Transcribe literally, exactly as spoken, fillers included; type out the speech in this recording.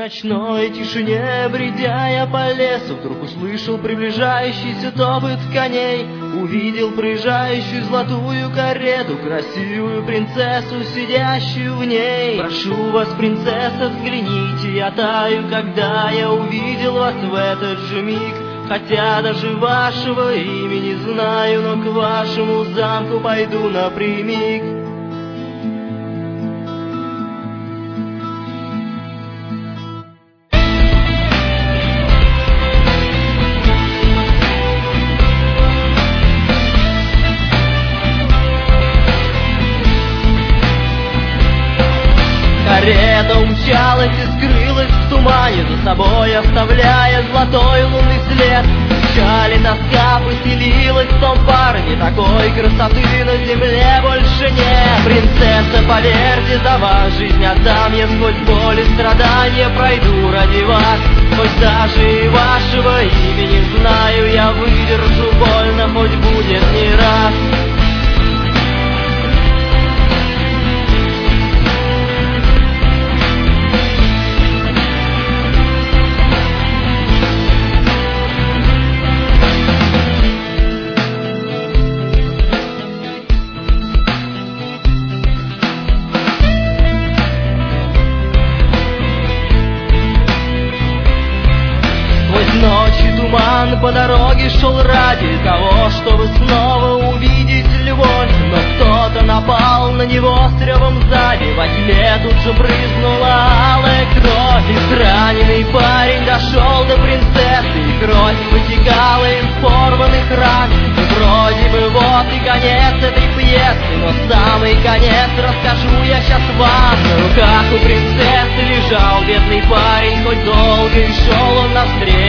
ночной тишине, бредя я по лесу, вдруг услышал приближающийся топот коней. Увидел проезжающую золотую карету, красивую принцессу, сидящую в ней. Прошу вас, принцесса, взгляните, я таю, когда я увидел вас в этот же миг. Хотя даже вашего имени знаю, но к вашему замку пойду напрямик. Карета умчалась и скрылась в тумане, за собой оставляя золотой лунный след. Печаль и тоска поселилась в том парне, такой красоты на земле больше нет. Принцесса, поверьте, за вас жизнь отдам я, сквозь боль и страдания пройду ради вас. Хоть даже и вашего имени знаю, я выдержу больно, хоть будет не раз. Ночью туман по дороге шел ради того, чтобы снова увидеть любовь. Но кто-то напал на него с ревом сзади, во тьме тут же брызнула алая кровь. Израненный парень дошел до принцессы, и кровь вытекала из порванных ран. И вроде бы вот и конец этой пьесы, но самый конец расскажу я сейчас вам. На руках у принцессы лежал бедный парень, хоть долго и шел он навстречу